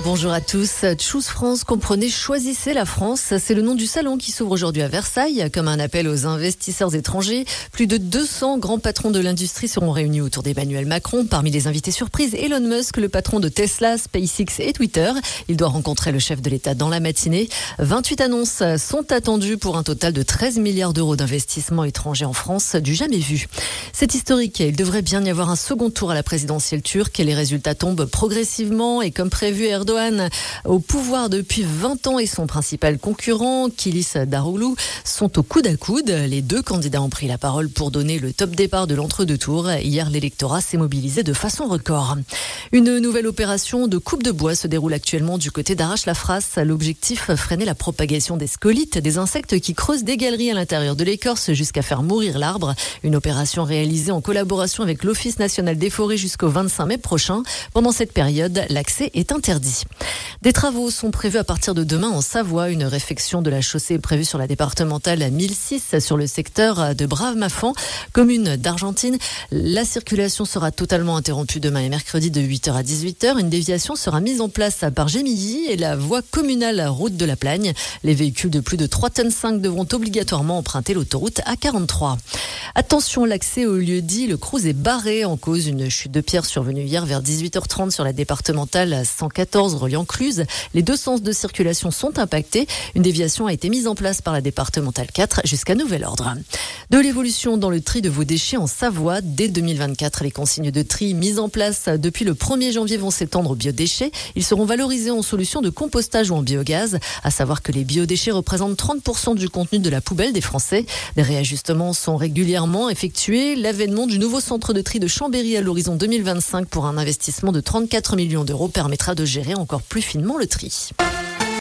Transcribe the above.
Bonjour à tous. Choose France, comprenez, choisissez la France. C'est le nom du salon qui s'ouvre aujourd'hui à Versailles, comme un appel aux investisseurs étrangers. Plus de 200 grands patrons de l'industrie seront réunis autour d'Emmanuel Macron. Parmi les invités surprises, Elon Musk, le patron de Tesla, SpaceX et Twitter. Il doit rencontrer le chef de l'État dans la matinée. 28 annonces sont attendues pour un total de 13 milliards d'euros d'investissement étranger en France, du jamais vu. C'est historique. Il devrait bien y avoir un second tour à la présidentielle turque. Les résultats tombent progressivement et comme prévu, Erdogan, au pouvoir depuis 20 ans, et son principal concurrent, Kilis Daroglu, sont au coude à coude. Les deux candidats ont pris la parole pour donner le top départ de l'entre-deux tours. Hier, l'électorat s'est mobilisé de façon record. Une nouvelle opération de coupe de bois se déroule actuellement du côté d'Arrache-la-Frasse. L'objectif, freiner la propagation des scolytes, des insectes qui creusent des galeries à l'intérieur de l'écorce jusqu'à faire mourir l'arbre. Une opération réalisée en collaboration avec l'Office national des forêts jusqu'au 25 mai prochain. Pendant cette période, l'accès est interdit. Des travaux sont prévus à partir de demain en Savoie. Une réfection de la chaussée est prévue sur la départementale 1006 sur le secteur de Brave-Mafan, commune d'Argentine. La circulation sera totalement interrompue demain et mercredi de 8h à 18h. Une déviation sera mise en place par Gémilly et la voie communale route de la Plagne. Les véhicules de plus de 3,5 tonnes devront obligatoirement emprunter l'autoroute A43. Attention, l'accès au lieu-dit Le Cruz est barré en cause d'une chute de pierre survenue hier vers 18h30 sur la départementale 114 reliant Cluse. Les deux sens de circulation sont impactés. Une déviation a été mise en place par la départementale 4 jusqu'à nouvel ordre. De l'évolution dans le tri de vos déchets en Savoie. Dès 2024, les consignes de tri mises en place depuis le 1er janvier vont s'étendre aux biodéchets. Ils seront valorisés en solution de compostage ou en biogaz. À savoir que les biodéchets représentent 30% du contenu de la poubelle des Français. Des réajustements sont régulièrement effectués. L'avènement du nouveau centre de tri de Chambéry à l'horizon 2025 pour un investissement de 34 millions d'euros permettra de gérer encore plus finement le tri.